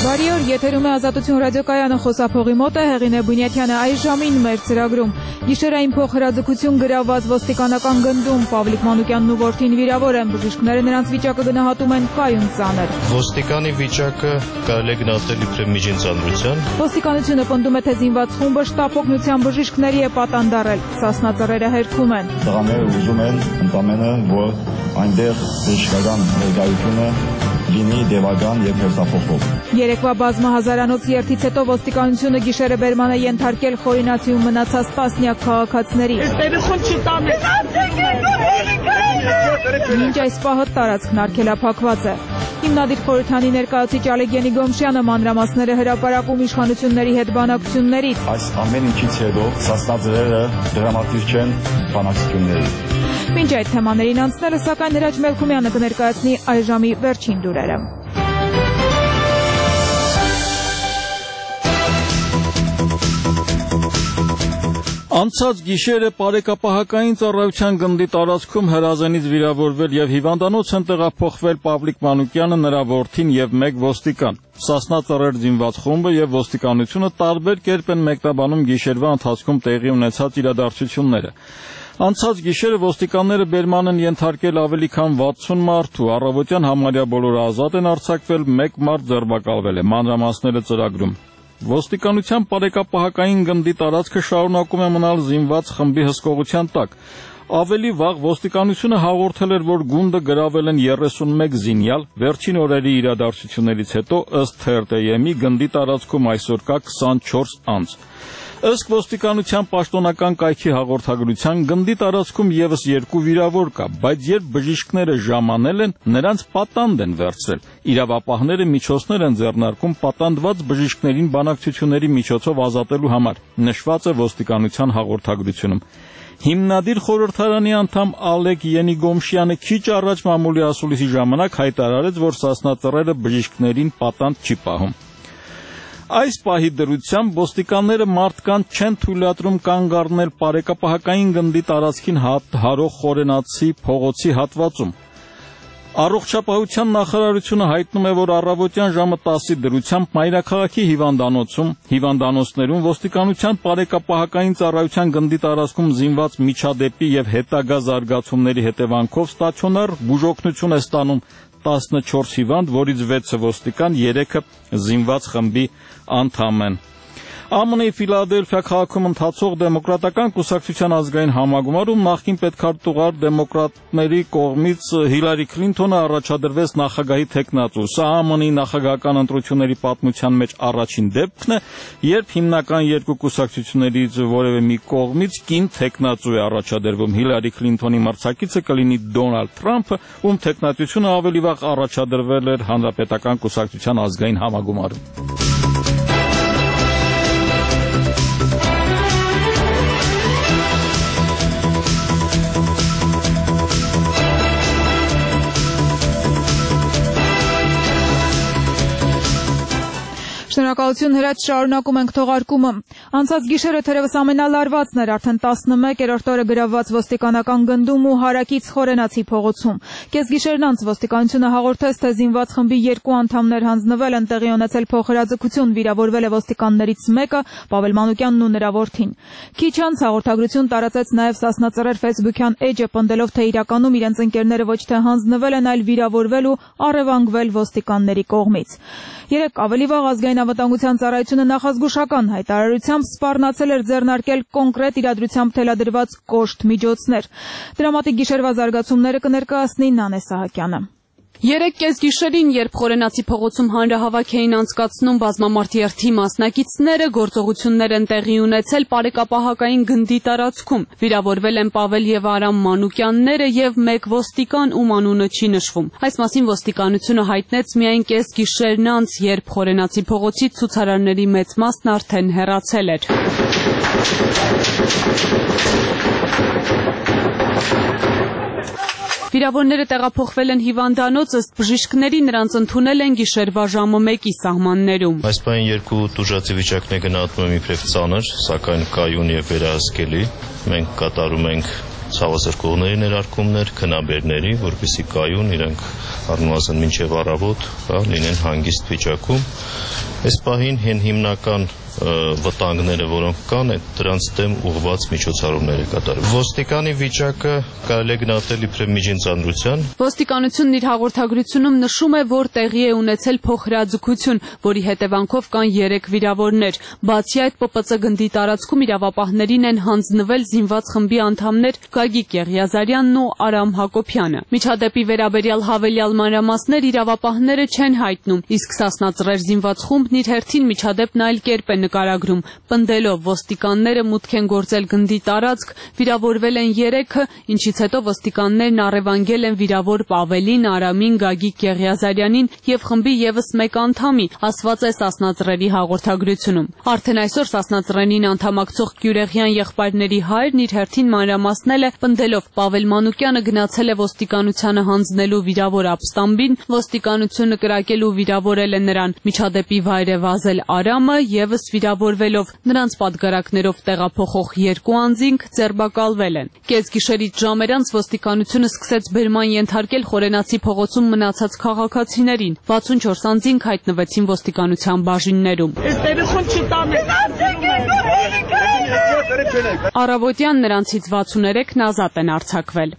Բարի օր, եթերում է Ազատություն ռադիոկայանը, խոսափողի մոտ է Հեղինե Բունյաթյանը։ Այս ժամին մեր ծրագրում գիշերային փոխհրաձգություն գրաված ոստիկանական գնդում Պավլիկ Մանուկյանն ու որդին վիրավոր են, բժիշկները նրանց վիճակը գնահատում են կայուն ծանր։ Ոստիկանի վիճակը կարելի է գնահատել իբրև միջին ծանրության։ Ոստիկանությունը պնդում է, թե զինված խումբը շտապօգնության բժիշկների է պատանդարել, Սասնա ծռերը հերքում են։ Տղաները ուզում են ընդամենը, որ այնտեղ բժշկական ներկայությունը լինի դեպական եւ հերթափոխող։ Երեկվա բազմահազարանոց երթից հետո ոստիկանությունը գիշերը բերման է ենթարկել խորինացիում մնացած տասնյակ քաղաքացիների։ Մինչ այս պահը տարածքն արգելափակված է։ Հիմնադիր խորհրդանի ներկայացուցիչ Ալեգենի Գոմշյանը մանրամասները հրապարակում իշխանությունների հետ բանակցություններից։ Այս ամեն ինչից հետո Սասնա ծռերը դրամատիկ չեն բանակցությունների։ Մինչ այդ թեմաներին անցնելը, սակայն Հրաչ Մելքումյանը կներկայացնի այս ժամի վերջին լուրերը։ Անցած գիշերը Պարեկապահակային ծառայության գնդի տարածքում հրազենից վիրավորվել եւ հիվանդանոց են տեղափոխվել Պավլիկ Մանուկյանը, նրա որդին եւ մեկ ոստիկան։ Սասնա ծռեր զինված խումբը եւ ոստիկանությունը տարբեր կերպ են մեկնաբանում գիշերվա ընթացքում տեղի ունեցած իրադարձությունները։ Անցած գիշերը ոստիկանները բերման են ենթարկել ավելի քան 60 մարդու, առավոտյան համարյա բոլորը ազատ են արձակվել, մեկ մարդ ձերբակալվել է, մանրամասները ծրագրում։ Ոստիկանության Պարեկապահակային գնդի տարածքը շարունակում է մնալ զինված խմբի հսկողության տակ։ Ավելի վաղ ոստիկանությունը հաղորդել էր, որ գունդը գրավել են 31 զինյալ, վերջին օրերի իրադարձություններից հետո ըստ ԹՌՏԵՄ-ի գնդի տարածքում այսօր կա 24 անձ։ Ըստ ոստիկանության պաշտոնական կայքի հաղորդագրության գնդի տարածքում եւս 2 վիրավոր կա, բայց երբ բժիշկները ժամանել են, նրանց պատանդ են վերցրել։ Իրավապահները միջոցներ են ձեռնարկում պատանդված բժիշկներին բանակցությունների միջոցով ազատելու համար, նշված է ոստիկանության հաղորդագրությունում։ Հիմնադիր խորհրդարանի անդամ Ալեգենի Գոմշյանը քիչ առաջ մամուլի ասուլիսի ժամանակ հայտարարեց, որ Սասնա ծռերը բժիշկներին պատանդ չի պահում։ Այս պահի դրությամբ ոստիկանները մարդկանց չեն թույլատրում կանգ առնել Պարեկապահակային գնդի տարածքին հարող խորենացի փողոցի հատվածում։ Առողջապահության նախարարությունը հայտնում է, որ առավոտյան ժամը 10-ի դրությամբ Մայրաքաղաքի հիվանդանոցներում ոստիկանության Պարեկապահակային ծառայության գնդի տարածքում զինված միջադեպի եւ հետագա զարգացումների հետևանքով ստացիոնար բուժօգնություն է ստանում 14 հիվանդ, որից 6-ը ոստիկան, 3-ը զինված խմբի անդամ են։ ԱՄՆ-ի Ֆիլադելֆիա քաղաքում ընթացող դեմոկրատական կուսակցության ազգային համագումարում նախկին պետքարտուղար դեմոկրատների կողմից Հիլարի Քլինթոնը առաջադրվեց նախագահի թեկնածու։ Սա ԱՄՆ-ի նախագահական ընտրությունների պատմության մեջ առաջին դեպքն է, երբ հիմնական երկու կուսակցություններից որևէ մի կողմից կին թեկնածու է առաջադրվում։ Հիլարի Քլինթոնի մրցակիցը կլինի Դոնալդ Թրամփը, ում թեկնածությունը ավելի վաղ առաջադրվել էր Հանրապետական կուսակցության ազգային համագումարում։ Շնորհակալություն Հրաչ, շարունակում ենք թողարկումը։ Անցած գիշերը թերևս ամենալարվածն էր, արդեն 11-րդ օրը գրավված ոստիկանական գնդում ու հարակից խորենացի փողոցում։ Կեսգիշերն անց ոստիկանությունը հաղորդեց, թե զինված խմբի 2 անդամներ հանձնվել են, տեղի ունեցել փոխհրաձգություն, վիրավորվել է ոստիկաններից մեկը, Պավել Մանուկյանն ու նրա որդին։ Քիչ անց հաղորդագրություն տարածեց նաև Սասնա ծռեր Facebook-յան էջը, պնդելով, թե իրականում իրենց ընկերները ոչ թե հանձնվել են, այլ վիրավորվել ու առևանգվել ոստիկանների կողմից։ Երեկ ավելի վաղ ազգային անվտանգության ծառայությունը նախազգուշական հայտարարությամբ սպառնացել էր ձեռնարկել կոնկրետ իրադրությամբ թելադրված կոշտ միջոցներ։ Դրամատիկ գիշերվա զարգացումները կներկայացնի Նանե Սահակյանը։ Երեկ կեսգիշերին, երբ Խորենացի փողոցում հանրահավաք էին անցկացնում բազմամարդ երթի մասնակիցները, գործողություններ են տեղի ունեցել Պարեկապահակային գնդի տարածքում։ Վիրավորվել են Պավել եւ Արամ Մանուկյանները եւ մեկ ոստիկան, ում անունը չի նշվում։ Այս մասին ոստիկանությունը հայտնեց միայն կեսգիշերն անց, երբ Խորենացի փողոցի ցուցարարների մեծ մասն արդեն հեռացել էր։ Վիրավորները տեղափոխվել են հիվանդանոց, ըստ բժիշկների նրանց ընդունել են գիշերվա ժամը 1-ի սահմաններում։ Այս պահին 2 տուժածի վիճակն է գնահատվում իբրև ծանր, սակայն կայուն եւ վերահսկելի։ Մենք կատարում ենք ցավազրկողների ներարկումներ, քնաբերների, որպեսզի կայուն իրենք առնվազն մինչև առավոտ լինեն հանգիստ վիճակում։ Այս պահին հիմնական վտանգները, որոնք կան, դրանց դեմ ուղղված միջոցառումներ է կատարում։ Ոստիկանի վիճակը կարելի է գնահատել իբրև միջին ծանրության։ Ոստիկանությունն իր հաղորդագրությունում նշում է, որ տեղի է ունեցել փոխհրաձգություն, որի հետևանքով կան 3 վիրավորներ։ Բացի այդ, ՊՊԾ գնդի տարածքում իրավապահներին են հանձնվել զինված խմբի անդամներ Գագիկ Եղիազարյանն ու Արամ Հակոբյանը։ Միջադեպի վերաբերյալ հավելյալ մանրամասներ իրավապահները չեն հայտնում, իսկ Սասնա Ծռեր զինված խումբն իր հերթին միջադեպն այլ կերպ է նկարագրում, պնդելով ոստիկանները մուտք են գործել գնդի տարածք, վիրավորվել են 3-ը, ինչից հետո ոստիկաններն առևանգել են վիրավոր Պավելին, Արամին, Գագիկ Եղիազարյանին եւ խմբի եւս 1 անդամի, ասված է Սասնա Ծռերի հաղորդագրությունում։ Արդեն այսօր Սասնա Ծռերին անդամակցող Գյուրեղյան եղբայրների հայրն իր հերթին մանրամասնել է, պնդելով Պավել Մանուկյանը գնացել է ոստիկանությանը հանձնելու վիրավոր ապստամբին, ոստիկանությունը կրակել ու վիրավորել է նրան։ Միջադեպի վայր է վազել Արամը, եւս վիրավորվելով նրանց պատգարակներով տեղափոխող 2 անձինք ձերբակալվել են։ Կեսգիշերից ժամեր անց ոստիկանությունը սկսեց բերման ենթարկել Խորենացի փողոցում մնացած քաղաքացիներին։ 64 անձինք հայտնվեցին ոստիկանության բաժիններում։ Առավոտյան նրանցից 63-ն ազատ են արձակվել։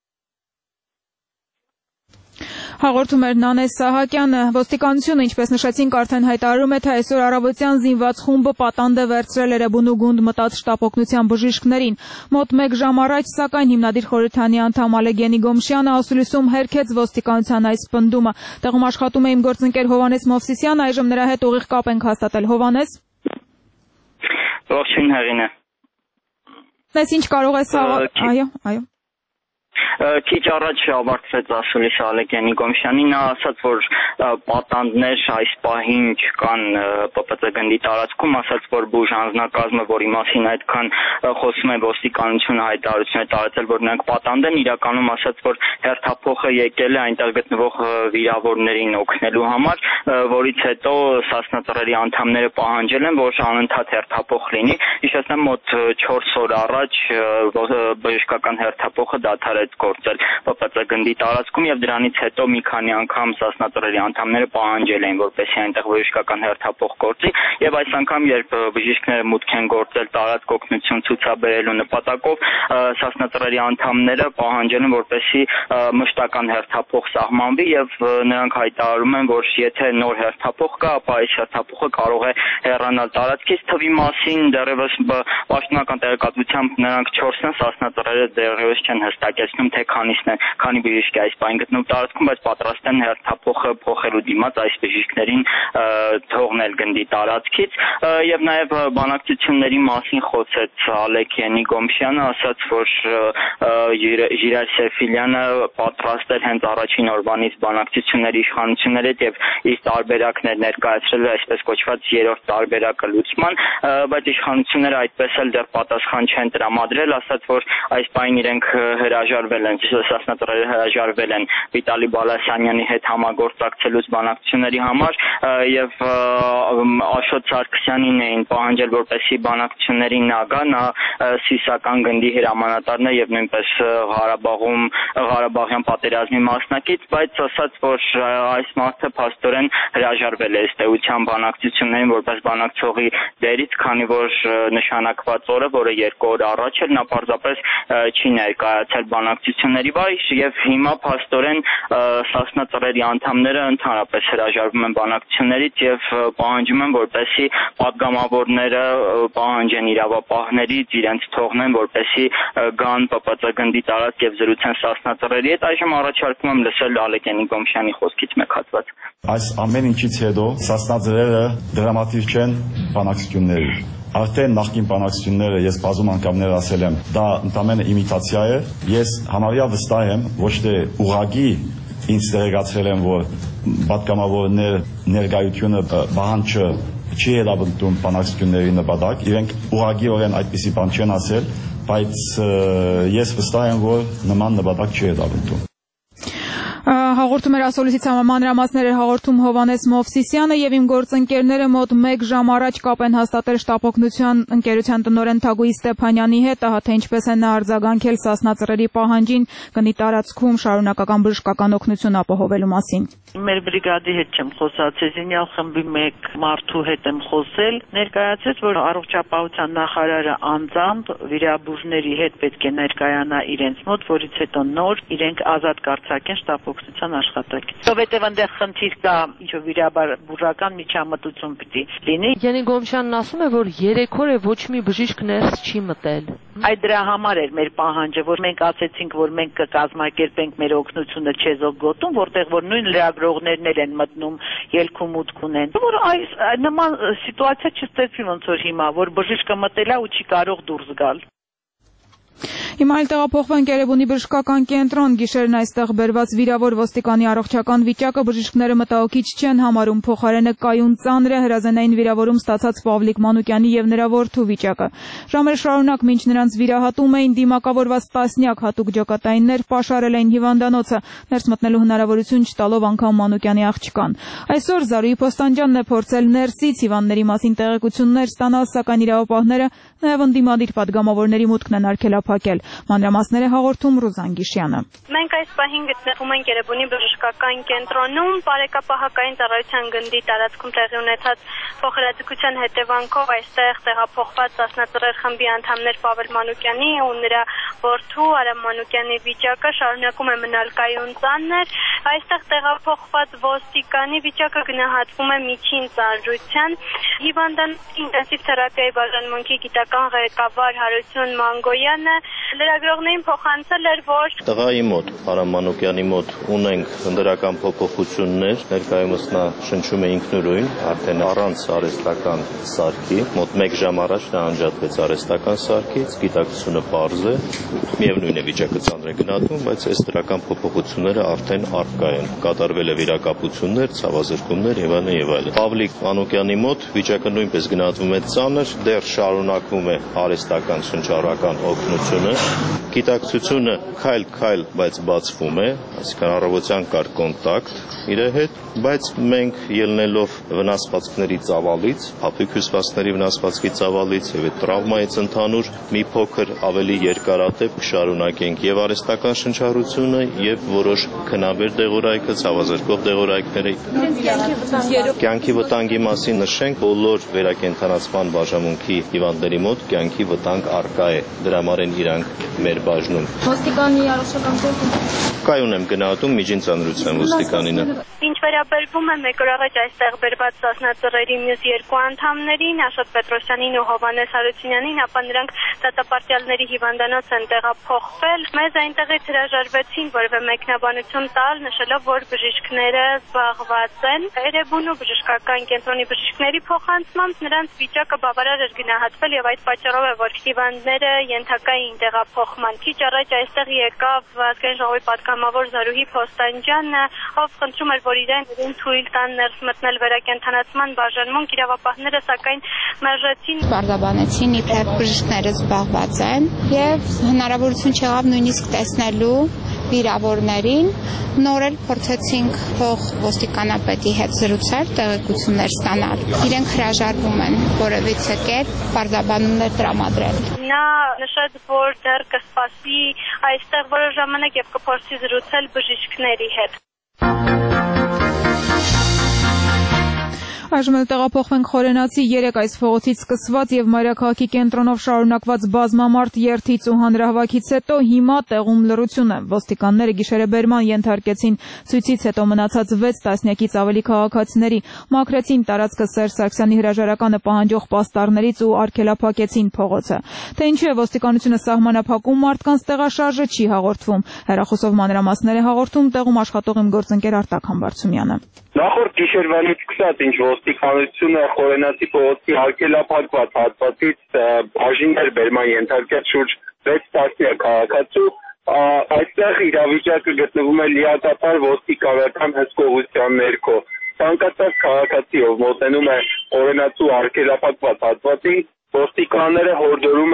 Հաղորդում էր Նանես Սահակյանը։ Ոստիկանությունը, ինչպես նշեցինք, արդեն հայտարարում է, թե այսօր առավոտյան զինված խումբը պատանդ է վերցրել Էրեբունու գունդ մտած շտապօգնության բժիշկներին։ Մոտ 1 ժամ առաջ, սակայն հիմնադիր խորհրդանի անդամ Ալեգենի Գոմշյանը ասուլիսում հերքեց ոստիկանության այս պնդումը։ Տեղում աշխատում է իմ գործընկեր Հովանես Մովսիսյանը, այժմ նրա հետ ուղիղ կապ ենք հաստատել։ Հովանես։ Ողջույն Հեղինե։ Ես ինչ կարող ես այո։ Քիչ առաջ ավարտվեց ասուլիսը Ալեգենի Գոմշյանի, նա ասաց, որ պատանդներ այս պահին չկան ՊՊԾ գնդի տարածքում, ասաց, որ բուժ անձնակազմը, որի մասին այդքան խոսում է ոստիկանությունը, հայտարարություն է տարածել, որ նրանք պատանդ են, իրականում ասաց, որ հերթափոխը եկել է այնտեղ գտնվող վիրավորներին օգնելու համար, որից հետո Սասնա Ծռերի անդամները պահանջել են, որ անընդհատ հերթափոխ լինի։ Հիշեցնեմ, մոտ 4 օր առաջ բժշկական հերթափոխը դադարեց գործել ՊՊԾ գնդի տարածքում եւ դրանից հետո մի քանի անգամ Սասնա Ծռերի անդամները պահանջել էին, որպեսզի այնտեղ բժշկական հերթափոխ գործի եւ այս անգամ երբ բժիշկները մուտք են գործել տարածք օգնություն ցուցաբերելու նպատակով, Սասնա Ծռերի անդամները պահանջել են, որպեսզի մշտական հերթափոխ սահմանվի եւ նրանք հայտարարում են, որ եթե նոր հերթափոխ կա, ապա այս հերթափոխը կարող է հեռանալ տարածքից։ Թվի մասին դեռևս պաշտոնական տեղեկատվությամբ նրանք 4-ն են, Սասնա Ծռերը դեռևս չեն հստակեցնում, թե քանի բժիշկ է այս պահին գտնվում տարածքում, բայց պատրաստ են հերթափոխը փոխելու դիմաց այս բժիշկներին թողնել գնդի տարածքից եւ նաեւ բանակցությունների մասին խոսեց Ալեգենի Գոմշյանը, ասաց, որ Ժիրայր Սեֆիլյանը պատրաստ էր հենց առաջին օրվանից բանակցությունների իշխանությունների հետ եւ իր տարբերակներ ներկայացրել այսպես կոչված 3-րդ տարբերակը լուծման, բայց իշխանությունները այդպես էլ դեռ պատասխան չեն տրամադրել, ասաց, որ այս պահին իրենք հրաժարվել են, Սասնա Ծռերը հրաժարվել են Վիտալի Բալասանյանի հետ համագործակցելուց բանակցությունների համար եւ Աշոտ Սարգսյանին էին պահանջել, որպեսզի բանակցություններին նա գա, նա Սիսական գնդի հրամանատարն է եւ նույնպես Ղարաբաղյան պատերազմի մասնակից, բայց ասաց, որ այս մարդը փաստորեն հրաժարվել է ըստ էության բանակցություններին որպես բանակցողի դերից, քանի որ նշանակված օրը, որը 2 օր առաջ էր, նա պարզապես չի ներկայացել բանակցությունների վայր եւ հիմա փաստորեն Սասնա Ծռերի անդամները ընդհանրապես հրաժարվում են բանակցություններից եւ պահանջում են, որպեսզի պատգամավորները պահանջեն իրավապահներից իրենց թողնեն, որպեսզի գան ՊՊԾ գնդի տարածք եւ զրուցեն Սասնա Ծռերի հետ։ Այժմ առաջարկում եմ լսել Ալեգենի Գոմշյանի խոսքից մեկ հատված։ Այս ամեն ինչից հետո Սասնա Ծռերը դրամատիկ չեն բանակցությունների։ Արդեն նախկին բանակցությունները ես բազում անգամներ ասել եմ, դա ընդամենը իմիտացիա է։ Ես համարյա վստահ եմ, ոչ թե ուղղակի ինձ տեղեկացրել եմ, որ պատգամավորներ ներկայությունը բանջը չի հետապնդում բանակցությունների նպատակ, իրենք ուղղակիորեն այդպիսի բան չեն ասել, բայց ես վստահ եմ, որ նման նպատակ չի հետապնդում։ Հաղորդում էր ասոլիսից մանրամասներ էր հաղորդում Հովանես Մովսիսյանը եւ իմ գործընկերները մոտ 1 ժամ առաջ կապ են հաստատել շտապօգնության ընկերության տնօրեն Թագուհի Ստեփանյանի հետ, ահա թե ինչպես են նա արձագանքել Սասնա ծռերի պահանջին գնի տարածքում շարունակական բժշկական օգնություն ապահովելու մասին։ Մեր բրիգադի հետ չեմ խոսացել, զինյալ խմբի մեկ մարդու հետ եմ խոսել, ներկայացրեց, որ առողջապահության նախարարը անձամբ վիրաբույժների հետ պետք է ներկայանա իրենց մոտ, որից հետո նոր իրենք ազատ կարձակեն շտապօգնության աշխատակից։ Որովհետև այնտեղ խնդիր կա, ինչ-որ վիրաբուժական միջամտություն պիտի լինի։ Յանի Գոմշյանն ասում է, որ 3 օր է ոչ մի բժիշկ ներս չի մտել։ Այդ դրա համար էր մեր պահանջը, որ մենք ասեցինք, որ մենք կկազմակերպենք մեր օգնությունը Չեզոք գոտում, որտեղ որ նույն լրագրողներն են մտնում, ելքում մուտք ունեն։ Որ այս նման սիտուացիա չստեղծվի ոնց որ հիմա, որ բժիշկը մտել է ու չի կարող դուրս գալ։ Հիմա էլ տեղափոխվենք Երևանի բժշկական կենտրոն, գիշերն այստեղ բերված վիրավոր ոստիկանի առողջական վիճակը բժիշկները մտահոգիչ չեն համարում, փոխարենը կայուն ծանր է հրազենային վիրավորում ստացած Պավլիկ Մանուկյանի եւ նրա որդու վիճակը։ Ժամեր շարունակ մինչ նրանց վիրահատում էին դիմակավորված տասնյակ հատուկ ջոկատայիններ պաշարել էին հիվանդանոցը, ներս մտնելու հնարավորություն չտալով անգամ Մանուկյանի աղջկան։ Այսօր Զարուհի Փոստանջյանն է փորձել ներսից հիվանդների մասին տեղեկություններ ստանալ, սակայն իրավապահները նաեւ ընդդիմադիր падգամավորների մուտքն են արգելափակել։ Մանրամասներ է հաղորդում Ռուզան Գիշյանը։ Մենք այս պահին գտնվում ենք Երևանի բժշկական կենտրոնում, բարեկապահական ծառայության գնդի տարածքում տեղի ունեցած փոխհրաձգության հետևանքով այստեղ տեղափոխված Սասնա ծռեր խմբի անդամներ Պավել Մանուկյանի ու նրա որդու Արամ Մանուկյանի վիճակը շարունակում է մնալ կայուն ծանր։ Այստեղ տեղափոխված ոստիկանի վիճակը գնահատվում է միջին ծանրության։ Հիվանդանոցի ինտենսիվ թերապիայի բաժանմունքի գիտական ղեկավար Հարություն Մանգոյանը լրագրողներին փոխանցել էր, որ տղայի մոտ, Արամ Մանուկյանի մոտ ունենք դրական փոփոխություններ, ներկայումս նա շնչում է ինքնուրույն, արդեն առանց արհեստական սարքի, մոտ 1 ժամ առաջ նա անջատվեց արհեստական սարքից, գիտակցությունը պարզ է, միևնույն է վիճակը ծանր է գնահատվում, բայց այս դրական փոփոխությունները արդեն առկա են, կատարվել է վիրակապություններ, ցավազրկումներ եւ այլն եւ այլն։ Պավլիկ Մանուկյանի մոտ վիճակը նույնպես գնահատվում է ծանր, դեռ շարունակվում է արհեստական շնչառական օգնությունը, գիտակցությունը քայլ-քայլ, բայց բացվում է, այսինքն առավոտյան կար կոնտակտ իր հետ, բայց մենք ելնելով վնասվածքների ծավալից, հատուկ հյուսվածքների վնասվածքի ծավալից եւ այդ տրավմայից ընդհանուր մի փոքր ավելի երկարատև կշարունակենք եւ արհեստական շնչառությունը եւ որոշ քնաբեր դեղորայքը, ցավազրկող դեղորայքները։ Կյանքի վտանգի մասին նշենք, բոլոր վերակենդանացման բաժանմունքի հիվանդների մոտ կյանքի վտանգ առկա է, դրա համար են իրանք մեր բաժնում։ ոստիկանի առողջական գործը Կայուն եմ գնահատում միջին ծանրության ոստիկանինը։ Ինչ վերաբերվում է մեկ օր առաջ այստեղ բերված Սասնա ծռերի մյուս 2 անդամներին, Աշոտ Պետրոսյանին ու Հովանես Հարությունյանին, ապա նրանք դատապարտյալների հիվանդանոց են տեղափոխվել։ Մեզ այնտեղից հրաժարվեցին որևէ մեկնաբանություն տալ, նշելով, որ բժիշկները զբաղված են։ Երևանու բժշկական կենտրոնի բժիշկների փոխանցմամբ նրանց վիճակը բավարար էր գնահատվել եւ այդ պատճառով է, որ հիվանդները ենթակա էին տեղափոխման։ Քիչ առաջ այստեղ եկավ Ազգային ժողովի պատգամավոր Զարուհի Փոստանջյանը, ով խնդրում էր, որ իրեն թույլ տան ներս մտնել վերակենդանացման բաժանմունք, իրավապահները սակայն մերժեցին։ Պարզաբանեցին, իբրև բժիշկները զբաղված են եւ հնարավորություն չեղավ նույնիսկ տեսնելու վիրավորներին։ Նոր էլ փորձեցինք փող ոստիկանապետի հետ զրուցել, տեղեկություններ ստանալ։ Իրենք հրաժարվում են որևիցե կերպ պարզաբանումներ տրամադրել։ Նա նշեց, որ դեռ կսպասի այստեղ որոշ ժամանակ եւ կփորձի զրուցել բժիշկների հետ։ Այժմ էլ տեղափոխվենք Խորենացի 3 այս փողոցից սկսված եւ Մայրաքաղաքի կենտրոնով շարունակված բազմամարդ երթից ու հանրահավաքից հետո հիմա տեղում լռություն է։ Ոստիկանները գիշերեբերման ենթարկեցին ցույցից հետո մնացած 6 տասնյակից ավելի քաղաքացիների, մաքրեցին տարածքը Սերժ Սարգսյանի հրաժարականը պահանջող պաստառներից ու արգելափակեցին փողոցը։ Թե ինչու է ոստիկանությունը սահմանափակում մարդկանց տեղաշարժը չի հաղորդվում։ Հեռախոսով մանրամասներ է հաղորդում տեղում աշխատող իմ գործընկեր Արտակ Համբարձումյանը։ Նախորդ գիշերվանից սկսած, ինչ ոստիկանությունը Խորենացի փողոցի արգելափակված հատվածից բաժիններ բերման ենթարկեց շուրջ 6 տասնյակ քաղաքացու, այստեղ իրավիճակը գտնվում է լիակատար ոստիկանական հսկողության ներքո։ Ցանկացած քաղաքացի, ով մոտենում է Խորենացու արգելափակված հատվածին, ոստիկանները հորդորում են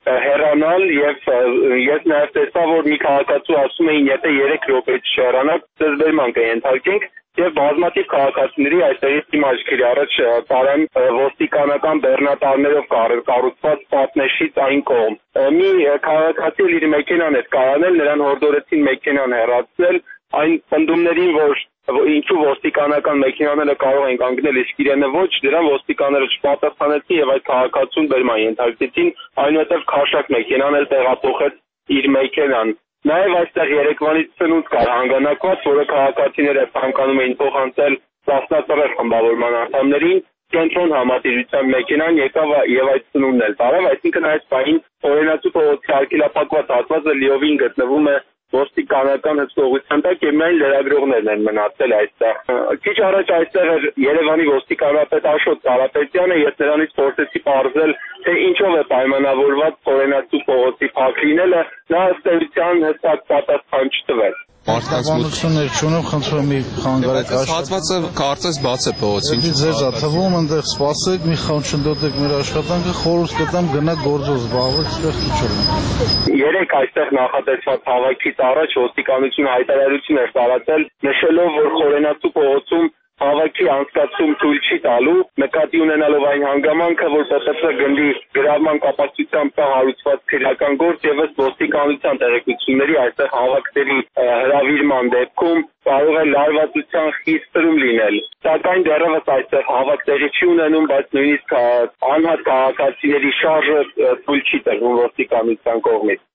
հեռանալ եւ ես նաեւ տեսա, որ մի քաղաքացու ասում էին, եթե 3 րոպե չհեռանաք, ծեզբերման կենթարկենք եւ բազմաթիվ քաղաքացիների այստեղից իմ աչքերի առաջ տարան ոստիկանական բեռնատարներով կառուցված պատնեշից այն կողմ։ Մի քաղաքացի իր մեքենան էր կայանել, նրան հորդորեցին մեքենան հեռացնել, այն պնդումներին, որ ինչու ոստիկանական մեքենաները կարող են կանգնել, իսկ իրենը ոչ, դրան ոստիկանները չպատասխանեցին եւ այդ քաղաքացուն բերման ենթարկեցին, այնուհետեւ քաշակ մեքենան էլ տեղափոխեց իր մեքենան։ Նաեւ այստեղ երեկվանից ծնունդ կար հանգանակված, որը քաղաքացիները ցանկանում էին փոխանցել տասնածռեր խմբավորման անդամներին, կենտրոն համատիրության մեքենան եկավ եւ այդ ծնունդն էլ տարավ, այսինքն այս պահին օրենացու փողոցի արգելափակված հատվածը լիովին գտնվում է ոստիկանական հսկողության տակ եւ միայն լրագրողներն են մնացել այստեղ։ Քիչ առաջ այստեղ էր Երևանի ոստիկանապետ Աշոտ Կարապետյանը, ես նրանից փորձեցի պարզել, թե ինչով է պայմանավորված օրենացու փողոցի փակ լինելը, նա ըստ էության հստակ պատասխան չտվեց։ Պարտականություններ չունեմ, խնդրում եմ մի խանգարեք հատվածը կարծես բաց է փողոցին։ Ձեզ է թվում, այնտեղ սպասեք, մի խամ չնդոտեք մեր աշխատանքը, խորհուրդ կտամ գնա գործով զբաղվեք, այստեղ ինչ Երեք այստեղ նախատեսված հավաքից առաջ ոստիկանությունը հայտարարություն էր տարածել, նշելով, որ Խորենացու փողոցում հավաքի անցկացում թույլ չի տալու, նկատի ունենալով այն հանգամանքը, որ ՊՊՑ գնդի գրավման կապակցությամբ հարուցված քրեական գործ եւ ըստ ոստիկանության տեղեկությունների այստեղ հավաքների հրավիրման դեպքում կարող է լարվածության խիստ ծրում լինել։ Սակայն դեռևս այստեղ հավաք տեղի չի ունենում, բայց նույնիսկ անհատ քաղաքացիների շարժը թույլ չի տրվում ոստիկանության կողմից։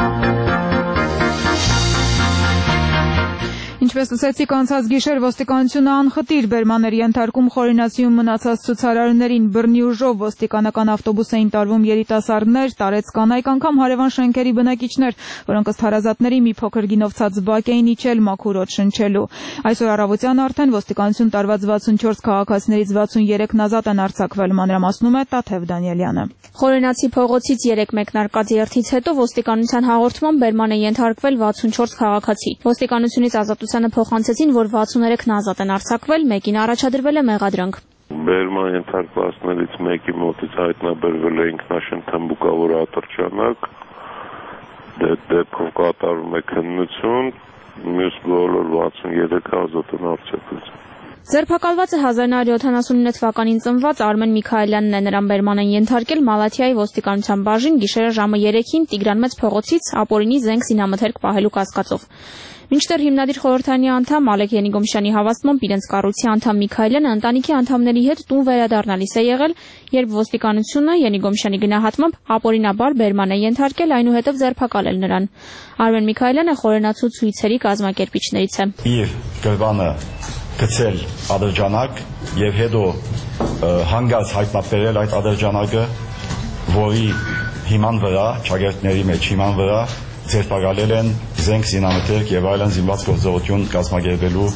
Ինչպես լսեցիք, անցած գիշեր ոստիկանությունը անխտիր բերման էր ենթարկում Խորենացիում մնացած ցուցարարներին, բռնի ուժով ոստիկանական ավտոբուս էին տարվում երիտասարդներ, տարեց կանայք, անգամ հարևան շենքերի բնակիչներ, որոնք ըստ հարազատների մի փոքր գինով ցածբակ էին իջել մաքուր օդ շնչելու։ Այսօր առավոտյան արդեն ոստիկանություն տարված 64 քաղաքացիներից 63-ն ազատ են արձակվել, մանրամասնում է Տաթև Դանիելյանը։ Խորենացի փողոցից 3 մեկնարկած երթից հետո ոստիկանության հաղորդման բերման է ենթարկվել 64 քաղաքացի։ Ոստիկանությունից ազատությանը փոխանցեցին, որ 63-ն ազատ են արձակվել, մեկին առաջադրվել է մեղադրանք։ Բերման ենթարկվածներից մեկի մոտից հայտնաբերվել է ինքնաշեն թմբուկավոր ատրճանակ, դեպքով կատարվում է քննություն, մյուս բոլոր 63-ը ազատ են արձակվել։ Ձերբակալված է 1979 թվականին ծնված Արմեն Միքայելյանն է, նրան բերման են ենթարկել Մալաթիայի ոստիկանության բաժին գիշերը ժամը 3-ին Տիգրան Մեծ փողոցից ապօրինի զենք զինամթերք պահելու կասկածով։ Մինչդեռ հիմնադիր խորհրդարանի անդամ Ալեք Ենիգոմշյանի հավաստմամբ իրենց կառույցի անդամ Միքայելյանը ընտանիքի անդամների հետ տուն վերադառնալիս է եղել, երբ ոստիկանությունը Ենիգոմշյանի գնահատմամբ ապօրինաբար բերման է ենթարկել, այնուհետև ձերբակալել նրան։ Արմեն Միքայելյանը խորենացու ցույցերի կազմակերպիչներից է։ Իր գրվանը գցել ադրջանակ եւ հետո հանգած հայտնաբերել այդ ադրջանակը, որի հիման վրա, ճագերտների մեջ հիման վրա ձերբակալել են զենք զինամթերք եւ այլն զինված գործողություն կազմակերպելու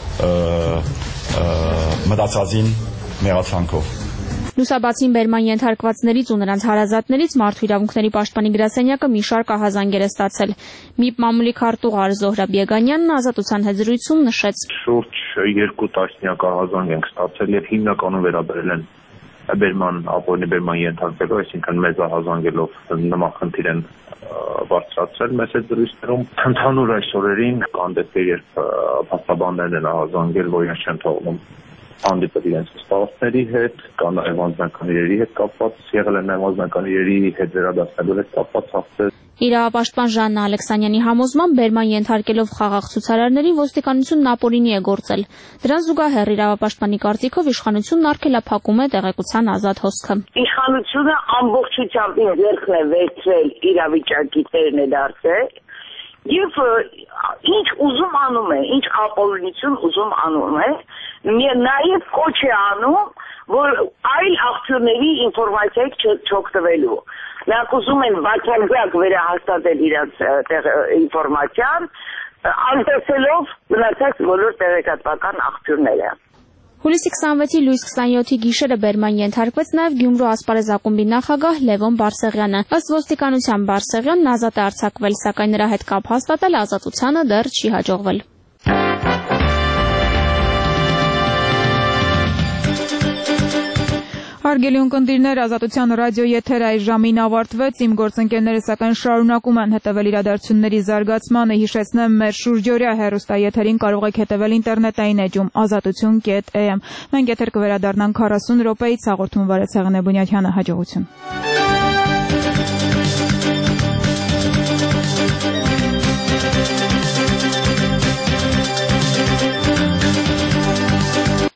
մտածածին մեղադրանքով։ Լուսաբացին բերման ենթարկվածներից ու նրանց հարազատներից Մարդու իրավունքների պաշտպանի գրասենյակը մի շարք ահազանգեր է ստացել։ ՄԻՊ մամուլի քարտուղար Զոհրաբ Եգանյանն ազատության հետ զրույցում նշեց. Շուրջ 2 տասնյակ ահազանգ ենք ստացել եւ հիմնականում վերաբերել են բերման ապօրինի բերման ենթարկվելու, այսինքն մեծ ահազանգելով նման խնդիր են բարձրացրել մեծ զրույցներում։ Ընդհանուր այս օրերին կան դեպքեր, երբ փաստաբաններն են ահազանգել, որ իրենց չեն թողնում հանդիպել իրենց զբաղվածների հետ, կան նաև անձնական իրերի հետ կապված, եղել են նաև անձնական իրերի հետ վերադասնելու հետ կապված հարցեր։ Իրավապաշտպան Ժաննա Ալեքսանյանի համոզմամբ բերման ենթարկելով խաղաղ ցուցարարներին ոստիկանությունն ապօրինի է գործել։ Դրան զուգահեռ իրավապաշտպանի կարծիքով իշխանությունն արգելափակում է տեղեկության ազատ հոսքը։ Իշխանությունը ամբողջությամբ իր ձեռքն է վերցրել իրավիճակի տերն է դարձել եւ ինչ ուզում անում է, ինչ ապօրինություն ուզում անում է, նաեւ կոչ է անում, որ այլ աղբյուրների ինֆորմացիայից չօգտվելու։ Նրանք ուզում են բացարձակ վերահաստատել իրենց ինֆորմացիան, անտեսելով մնացած բոլոր տեղեկատվական աղբյուրները։ Հուլիսի 26-ի լույս 27-ի գիշերը բերման ենթարկվեց նաև Գյումրու ասպարեզ ակումբի նախագահ Լևոն Բարսեղյանը։ Ըստ ոստիկանության Բարսեղյանն ազատ է արձակվել, սակայն նրա հետ կապ հաստատել ազատությանը դեռ չի հաջողվել։ Հարգելի ունկնդիրներ, Ազատության ռադիո եթերը այս ժամին ավարտվեց, իմ գործընկերները սակայն շարունակում են հետևել իրադարձությունների զարգացմանը, հիշեցնեմ մեր շուրջօրյա հեռուստաեթերին կարող եք հետևել ինտերնետային էջում azatutun.am։ Մենք եթեր կվերադառնանք 40 րոպեից, հաղորդում վարեց Հեղինե Բունյաթյանը, հաջողություն։